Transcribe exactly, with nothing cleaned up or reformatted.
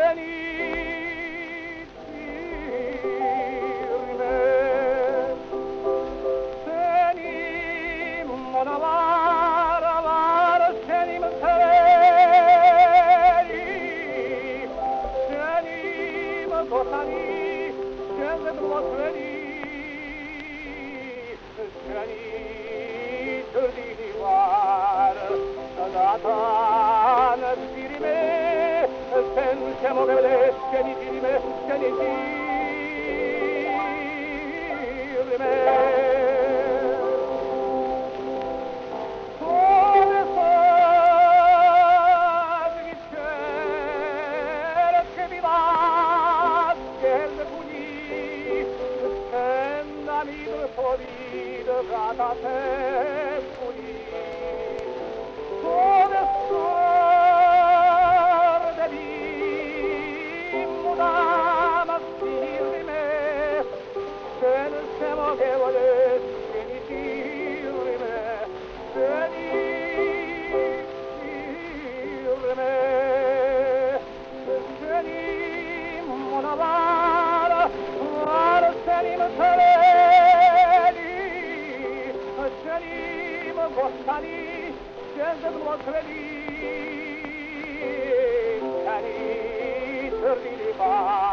Siamo belle, tieni di me, tieni di me. Come fai di cielo che mi va, che le pugni, scendami del polido, gata te pugni. Come che volessi dirmi, dirmi, senim una vara, vara senim sareli, senim vostani, scende vostreli, cani, torni di